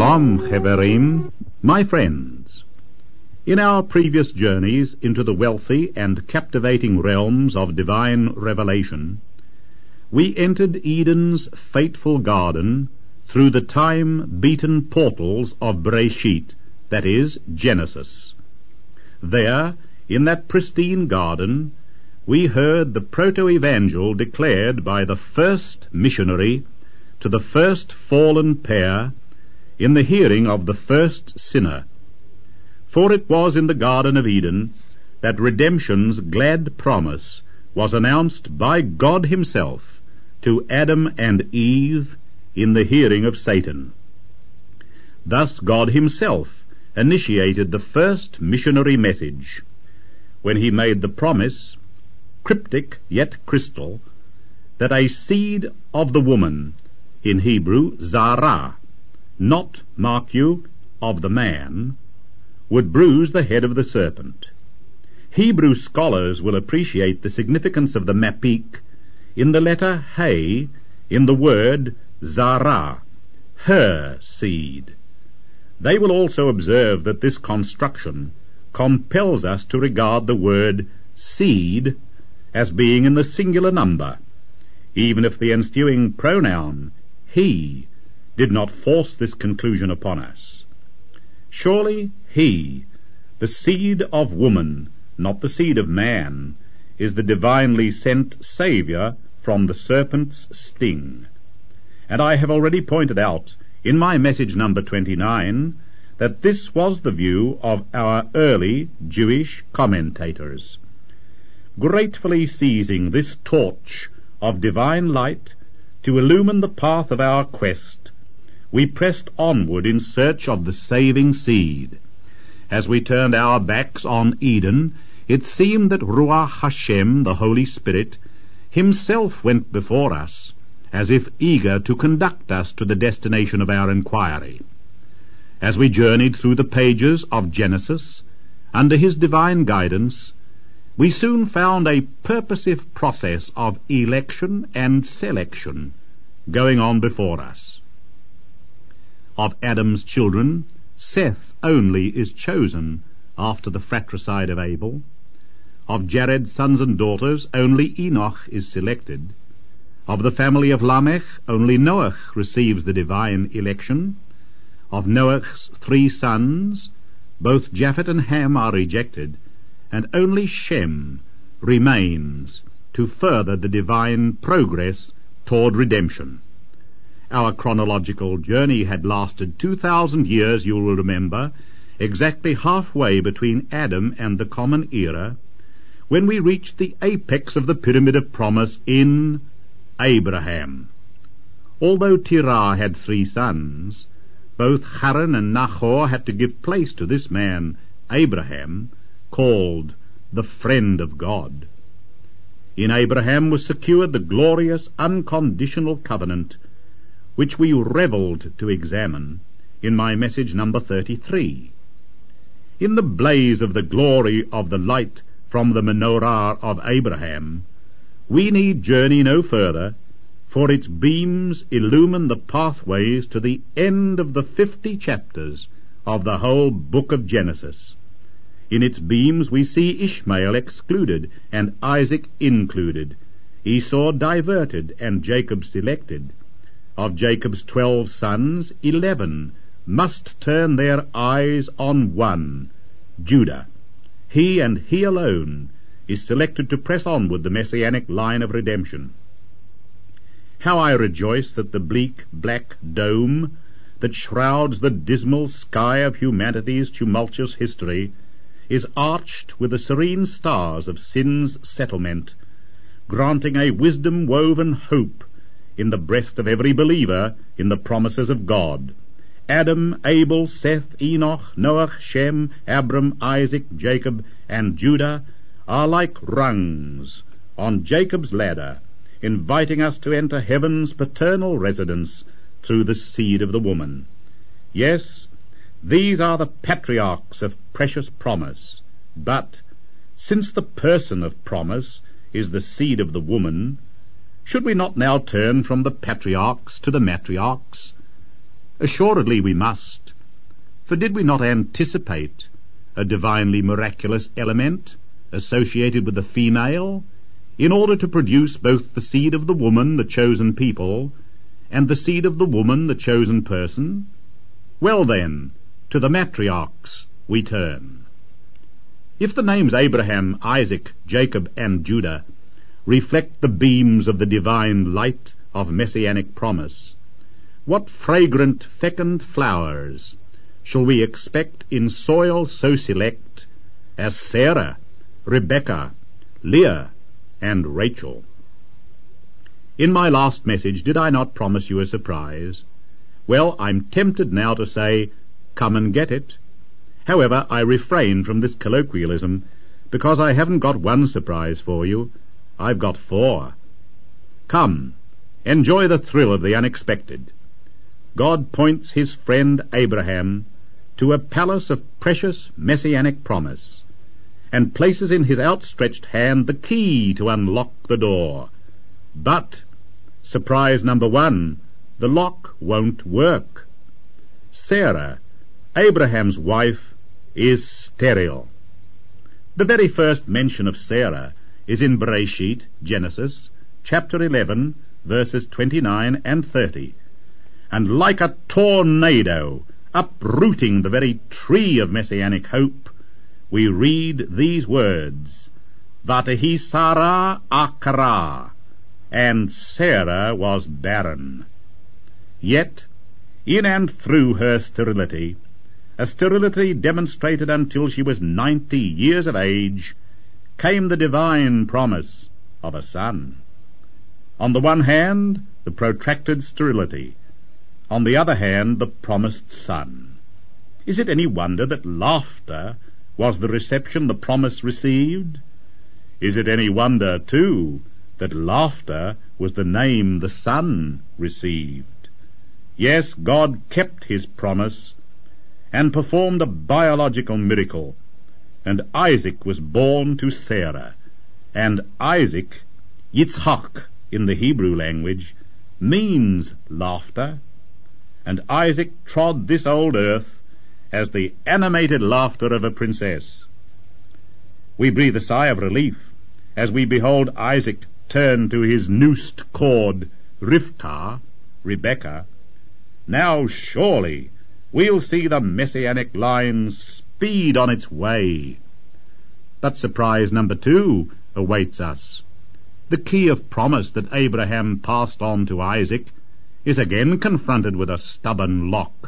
Shalom, Cheverim, my friends. In our previous journeys into the wealthy and captivating realms of divine revelation, we entered Eden's fateful garden through the time-beaten portals of Bereshit, that is, Genesis. There, in that pristine garden, we heard the proto-evangel declared by the first missionary to the first fallen pair in the hearing of the first sinner. For it was in the Garden of Eden that redemption's glad promise was announced by God himself to Adam and Eve in the hearing of Satan. Thus God himself initiated the first missionary message when he made the promise, cryptic yet crystal, that a seed of the woman, in Hebrew Zarah, not, mark you, of the man, would bruise the head of the serpent. Hebrew scholars will appreciate the significance of the mapik in the letter He in the word Zarah, her seed. They will also observe that this construction compels us to regard the word seed as being in the singular number, even if the ensuing pronoun he did not force this conclusion upon us. Surely he, the seed of woman, not the seed of man, is the divinely sent Saviour from the serpent's sting. And I have already pointed out in my message number 29 that this was the view of our early Jewish commentators. Gratefully seizing this torch of divine light to illumine the path of our quest, we pressed onward in search of the saving seed. As we turned our backs on Eden, it seemed that Ruach Hashem, the Holy Spirit, himself went before us, as if eager to conduct us to the destination of our inquiry. As we journeyed through the pages of Genesis, under his divine guidance, we soon found a purposive process of election and selection going on before us. Of Adam's children, Seth only is chosen after the fratricide of Abel. Of Jared's sons and daughters, only Enoch is selected. Of the family of Lamech, only Noach receives the divine election. Of Noach's 3 sons, both Japhet and Ham are rejected, and only Shem remains to further the divine progress toward redemption. Our chronological journey had lasted 2,000 years, you will remember, exactly halfway between Adam and the Common Era, when we reached the apex of the Pyramid of Promise in Abraham. Although Terah had 3 sons, both Haran and Nahor had to give place to this man, Abraham, called the friend of God. In Abraham was secured the glorious unconditional covenant which we revelled to examine in my message number 33. In the blaze of the glory of the light from the menorah of Abraham, we need journey no further, for its beams illumine the pathways to the end of the 50 chapters of the whole book of Genesis. In its beams we see Ishmael excluded and Isaac included, Esau diverted and Jacob selected. Of Jacob's 12 sons, 11 must turn their eyes on one, Judah. He and he alone is selected to press onward the messianic line of redemption. How I rejoice that the bleak black dome that shrouds the dismal sky of humanity's tumultuous history is arched with the serene stars of sin's settlement, granting a wisdom-woven hope in the breast of every believer in the promises of God. Adam, Abel, Seth, Enoch, Noach, Shem, Abram, Isaac, Jacob, and Judah are like rungs on Jacob's ladder, inviting us to enter heaven's paternal residence through the seed of the woman. Yes, these are the patriarchs of precious promise, but since the person of promise is the seed of the woman, should we not now turn from the patriarchs to the matriarchs? Assuredly we must, for did we not anticipate a divinely miraculous element associated with the female, in order to produce both the seed of the woman, the chosen people, and the seed of the woman, the chosen person? Well then, to the matriarchs we turn. If the names Abraham, Isaac, Jacob, and Judah reflect the beams of the divine light of messianic promise, what fragrant fecund flowers shall we expect in soil so select as Sarah, Rebekah, Leah, and Rachel? In my last message, did I not promise you a surprise? Well, I'm tempted now to say, come and get it. However, I refrain from this colloquialism because I haven't got one surprise for you. I've got 4. Come, enjoy the thrill of the unexpected. God points his friend Abraham to a palace of precious messianic promise, and places in his outstretched hand the key to unlock the door. But, surprise number 1, the lock won't work. Sarah, Abraham's wife, is sterile. The very first mention of Sarah is in Bereshit, Genesis, chapter 11, verses 29 and 30. And like a tornado, uprooting the very tree of messianic hope, we read these words, Vatahi Sarah Akara, and Sarah was barren. Yet, in and through her sterility, a sterility demonstrated until she was 90 years of age, came the divine promise of a son. On the one hand, the protracted sterility. On the other hand, the promised son. Is it any wonder that laughter was the reception the promise received? Is it any wonder, too, that laughter was the name the son received? Yes, God kept his promise and performed a biological miracle, and Isaac was born to Sarah. And Isaac, Yitzhak in the Hebrew language, means laughter, and Isaac trod this old earth as the animated laughter of a princess. We breathe a sigh of relief as we behold Isaac turn to his noosed cord, Rivkah, Rebekah. Now surely we'll see the messianic line speed on its way. But surprise number 2 awaits us. The key of promise that Abraham passed on to Isaac is again confronted with a stubborn lock.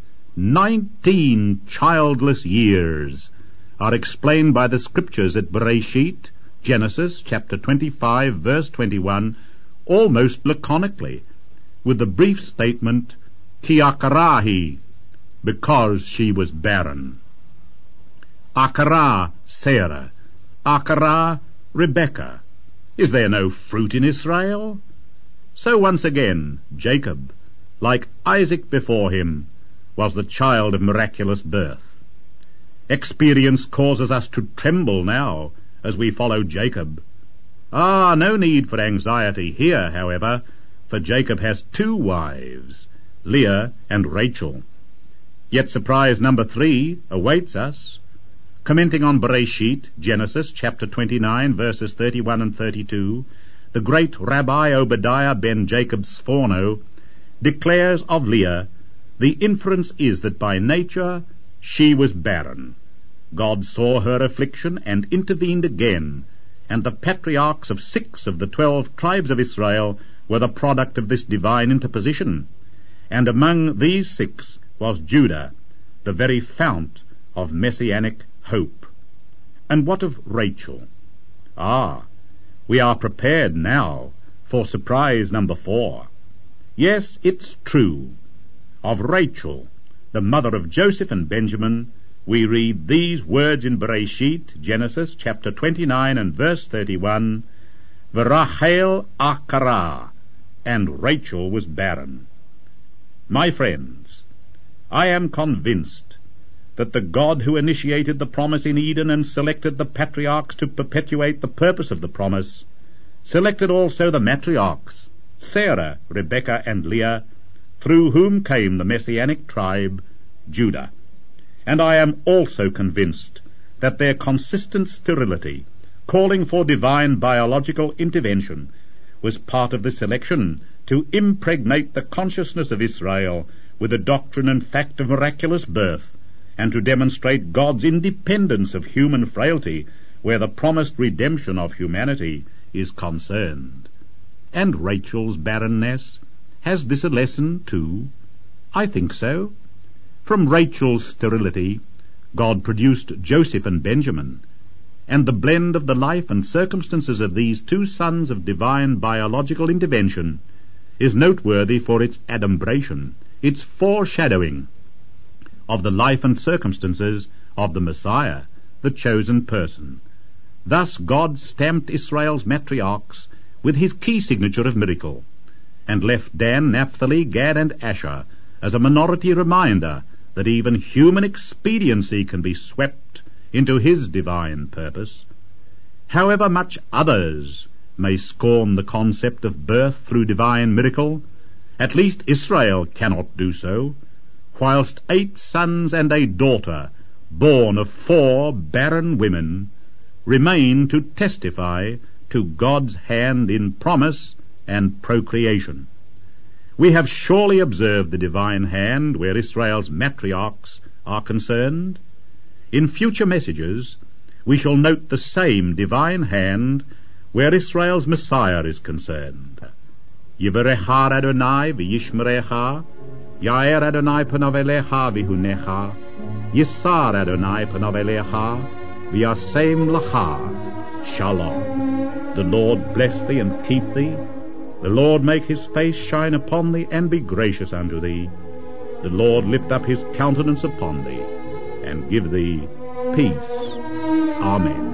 19 childless years are explained by the scriptures at Bereshit, Genesis chapter 25, verse 21, almost laconically, with the brief statement, Ki akarahi, because she was barren. Akara, Sarah. Akara, Rebekah. Is there no fruit in Israel? So once again, Jacob, like Isaac before him, was the child of miraculous birth. Experience causes us to tremble now as we follow Jacob. No need for anxiety here, however, for Jacob has 2 wives, Leah and Rachel. Yet surprise number 3 awaits us. Commenting on Bereshit, Genesis chapter 29, verses 31 and 32, the great Rabbi Obadiah ben Jacob Sforno declares of Leah, the inference is that by nature she was barren. God saw her affliction and intervened again, and the patriarchs of 6 of the 12 tribes of Israel were the product of this divine interposition. And among these 6 was Judah, the very fount of messianic hope. And what of Rachel? We are prepared now for surprise number 4. Yes, it's true. Of Rachel, the mother of Joseph and Benjamin, we read these words in Bereshit, Genesis chapter 29 and verse 31, V'Rachel akara, and Rachel was barren. My friends, I am convinced that the God who initiated the promise in Eden and selected the patriarchs to perpetuate the purpose of the promise, selected also the matriarchs, Sarah, Rebekah, and Leah, through whom came the messianic tribe, Judah. And I am also convinced that their consistent sterility, calling for divine biological intervention, was part of the selection to impregnate the consciousness of Israel with the doctrine and fact of miraculous birth, and to demonstrate God's independence of human frailty where the promised redemption of humanity is concerned. And Rachel's barrenness, has this a lesson too? I think so. From Rachel's sterility, God produced Joseph and Benjamin, and the blend of the life and circumstances of these two sons of divine biological intervention is noteworthy for its adumbration, its foreshadowing of the life and circumstances of the Messiah, the chosen person. Thus God stamped Israel's matriarchs with his key signature of miracle, and left Dan, Naphtali, Gad, and Asher as a minority reminder that even human expediency can be swept into his divine purpose. However much others may scorn the concept of birth through divine miracle, at least Israel cannot do so, whilst 8 sons and a daughter, born of 4 barren women, remain to testify to God's hand in promise and procreation. We have surely observed the divine hand where Israel's matriarchs are concerned. In future messages we shall note the same divine hand where Israel's Messiah is concerned. Yivarecha Adonai v'yishmerecha, Yair Adonai panav elecha v'hunecha, Yisar Adonai panav elecha, v'yasem lacha, Shalom. The Lord bless thee and keep thee. The Lord make his face shine upon thee and be gracious unto thee. The Lord lift up his countenance upon thee and give thee peace. Amen.